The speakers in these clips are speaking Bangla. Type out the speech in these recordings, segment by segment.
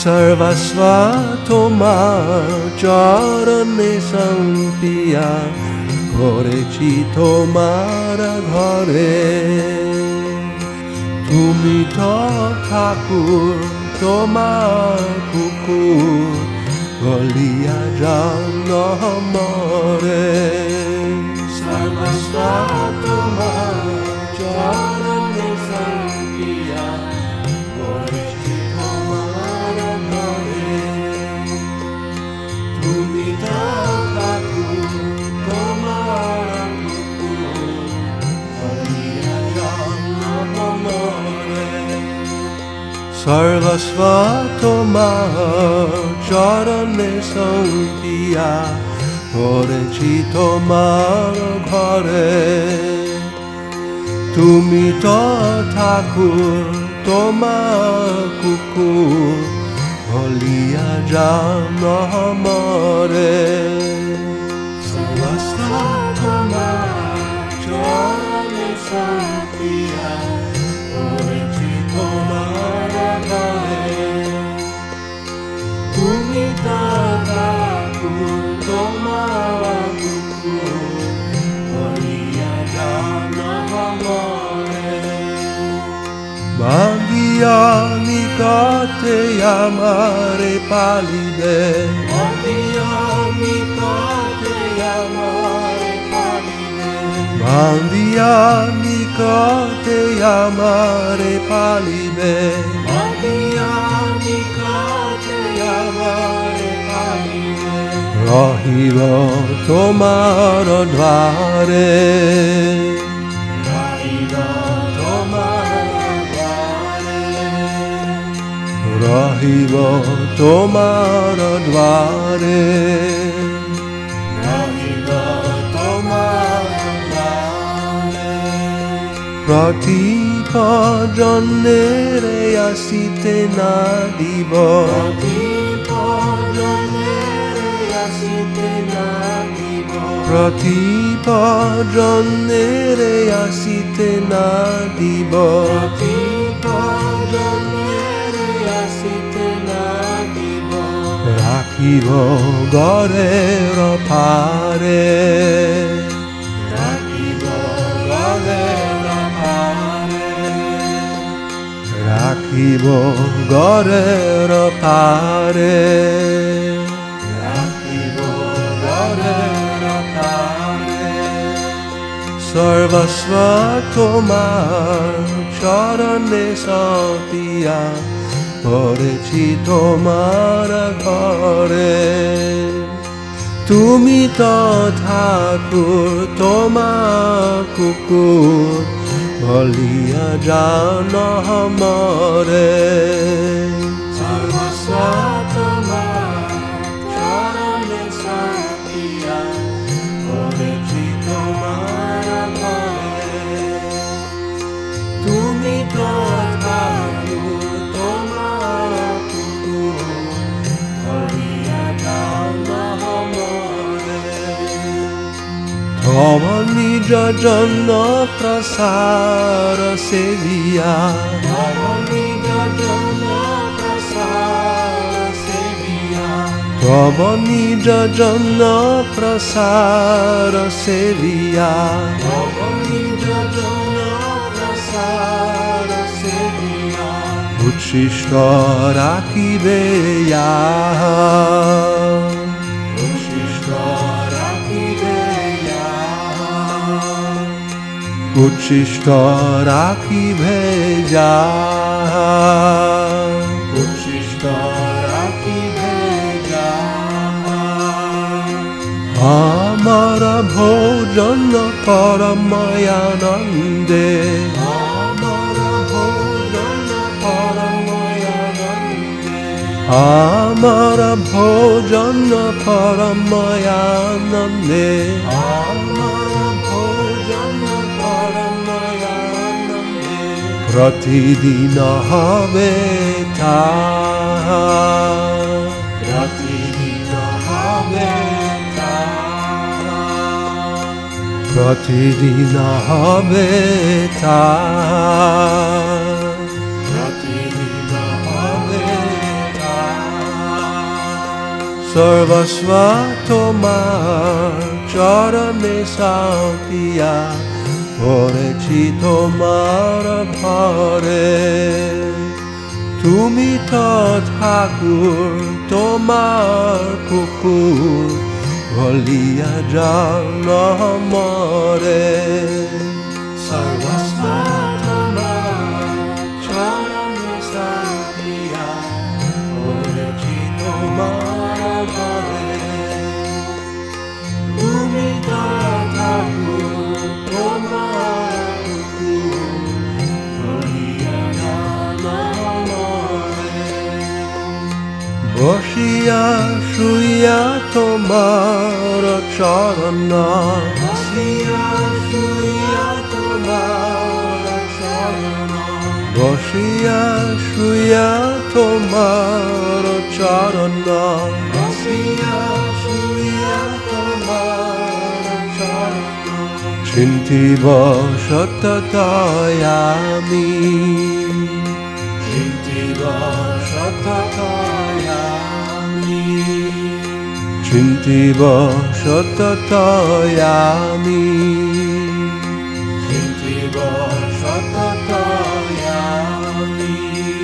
सर्वस्व তোমার চরণে সম্পিয়া করেছি তোমার ঘরে। তুমি তো ঠাকুর তোমার কুকুর বলিয়া জান মরে। সর্বস্ব তোমার চরণে সম্পিয়া করেছি তোমার ঘরে। তুমি তো ঠাকুর তোমার কুকুর বলিয়া জান মরে। সর্বস্ব তোমার চরণে সম্পিয়া করেছি তোমার ঘরে। তুমি তো ঠাকুর তোমার কুকুর বলিয়া জান মরে। সর্বস্ব তোমার চরণে সম্পিয়া করেছি তোমার ঘরে। তুমি তো ঠাকুর তোমার কুকুর বলিয়া জান মরে। বাঁধিয়া নিকটে আমারে পালিবে, বাঁধিয়া নিকটে আমারে পালিবে, বাঁধিয়া নিকটে আমারে পালিবে, বাঁধিয়া নিকটে আমারে পালিবে। রহিব তোমার দ্বারে, রহিব তোমার দ্বারে, রহিব তোমার দ্বারে, রহিব তোমার দ্বারে। প্রদীপ জন্মের আসিতে না দিব, প্রদীপ জন্মের আসিতে না দিব, প্রদীপ জন্মের আসিতে না দিব, প্রদীপ জন্মের আসিতে না দিব। রাখিব গড়ের পারে, রাখিব গড়ের পারে, রাখিব গড়ের পারে, রাখিব গড়ের পারে। সর্বস্ব তোমার চরণে সম্পিয়া করেছি তোমার ঘরে। তুমি তো ঠাকুর তোমার কুকুর বলিয়া জান মরে। সর্বস্ব তোমার চরণে সম্পিয়া করেছি তোমার ঘরে। তুমি তো ঠাকুর তোমার কুকুর বলিয়া জান মরে। তব নিজ জন প্রসার সেবিয়া, তব নিজ জন প্রসার সেবিয়া, তব নিজ জন প্রসার সেবিয়া, তব নিজ জন প্রসার সেবিয়া। উচ্ছিষ্ট রাখিবে ইহা, উচ্ছিষ্ট রাখিবে ইহা, উচ্ছিষ্ট রাখিবে যাহা, উচ্ছিষ্ট রাখিবে যাহা। আমার ভোজন পরময়ানন্দে, আমার ভোজন পরময়ানন্দে, আমার ভোজন পরময়ানন্দে, আমার ভোজন পরময়ানন্দে। প্রতিদিন হবে তাহা, প্রতিদিন হবে তাহা, প্রতিদিন হবে তাহা, প্রতিদিন হবে তাহা। সর্বস্ব তোমার চরণে সাঁতিয়া পড়েছি তোমার ঘরে। তুমি তো ঠাকুর তোমার কুকুর বলিয়া জান মরে। সর্বস্ব তোমার চরণে সাঁতিয়া পড়েছি তোমার ঘরে। তুমি তো ঠাকুর তোমার কুকুর বলিয়া জান মরে। বসিয়া শুইয়া তোমার চরণ, বসিয়া শুইয়া তোমার চরণ, বসিয়া শুইয়া তোমার চরণ, বসিয়া শুইয়া তোমার চরণ। চিন্তিব সততই আমি, চিন্তিব সততই আমি, চিন্তিব সততই আমি, চিন্তিব সততই আমি।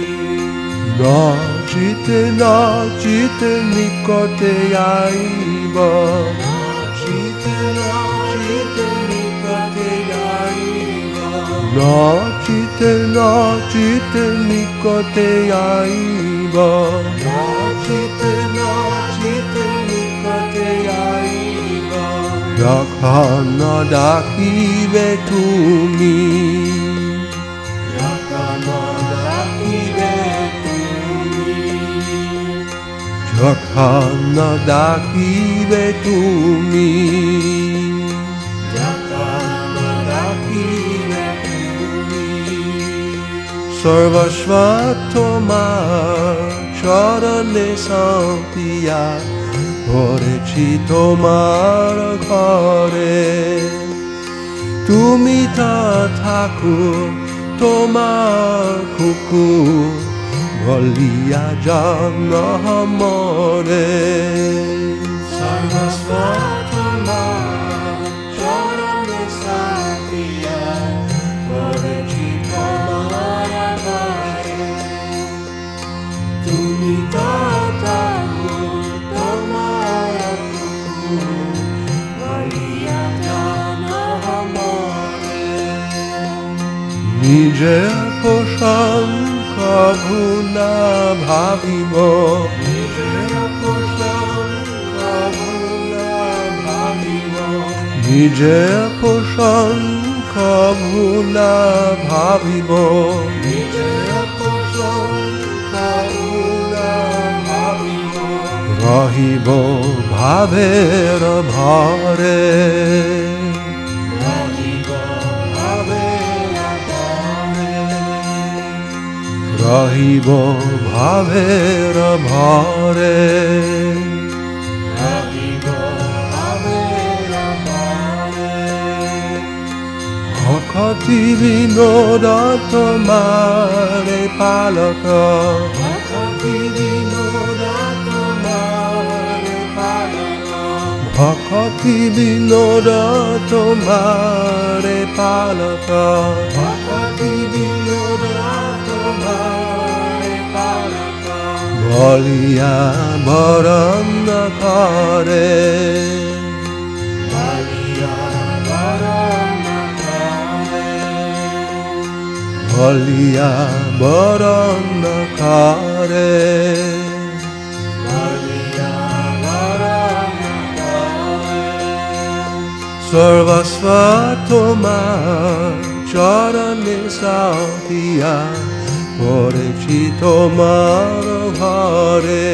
নাচিতে নাচিতে নিকটে আইব, নাচিতে নাচিতে নিকটে আইব, নাচিতে নাচিতে নিকটে আইব, নাচিতে নাচিতে নিকটে আইব। যখন ডাকিবে তুমি, যখন ডাকিবে তুমি, যখন ডাকিবে তুমি, যখন ডাকিবে তুমি। সর্বস্ব তোমার চরণে সাঁতিয়া পড়েছি তোমার ঘরে। তুমি তো ঠাকুর তোমার কুকুর বলিয়া জান মরে। সর্বস্ব তোমার চরণে সাঁতিয়া পড়েছি তোমার ঘরে। তুমি তো ঠাকুর তোমার কুকুর বলিয়া জান মরে। নিজের প্রসঙ্গ ভুলা ভাবিব, নিজের প্রসঙ্গ ভুলা ভাবিব, নিজের প্রসঙ্গ ভুলা ভাবিব, নিজের প্রসঙ্গ ভুলা ভাবিব। রহিব ভাবের ভরে, রহিব ভাবের ভরে, রহিব ভাবের ভরে, রহিব ভাবের ভরে। ভকতি বিনোদ তোমারে পালক, ভকতি বিনোদ তোমারে পালক, ভকতি বিনোদ তোমারে পালক, ভকতি বিনোদ তোমারে পালক। বলিয়া বরণ করে, বলিয়া বরণ করে, বলিয়া বরণ করে, বলিয়া বরণ করে। সর্বস্ব তোমার চরণে সাঁতিয়া পড়েছি তোমার ঘরে।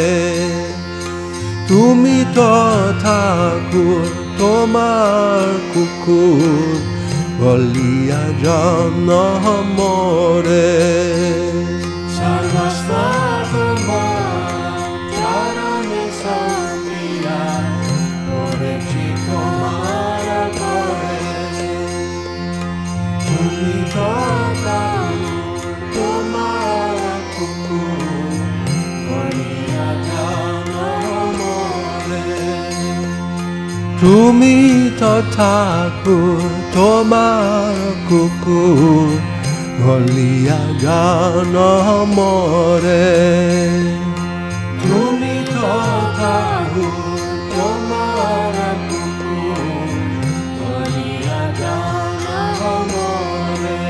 তুমি তো ঠাকুর তোমার কুকুর বলিয়া জান মরে। সর্বস্ব তোমার চরণে সাঁতিয়া পড়েছি তোমার ঘরে। তুমি তো তোমার কুকুর বলিয়া জান মরে। তুমি তো ঠাকুর, তোমার কুকুর বলিয়া গান মরে। তুমি তো ঠাকুর, তোমার কুকুর বলিয়া গান মরে।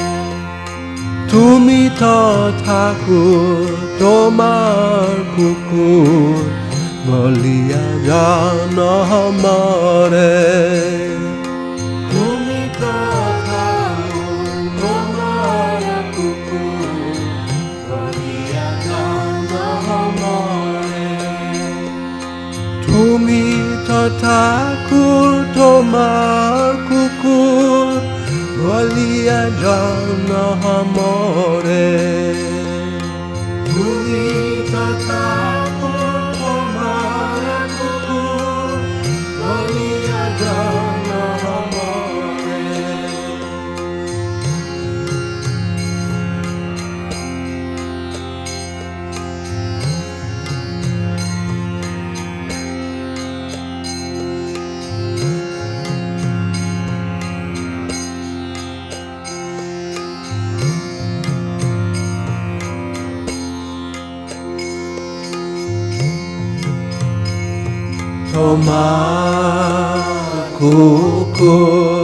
তুমি তো ঠাকুর, তোমার কুকুর বলিয়া গান মরে। তুমি তো ঠাকুর, তোমার কুকুর বলিয়া গান মরে। তুমি তো ঠাকুর, তোমার কুকুর বলিয়া গান মরে। তুমি তো ঠাকুর, তোমার কুকুর বলিয়া গান মরে। তোমার কুকুর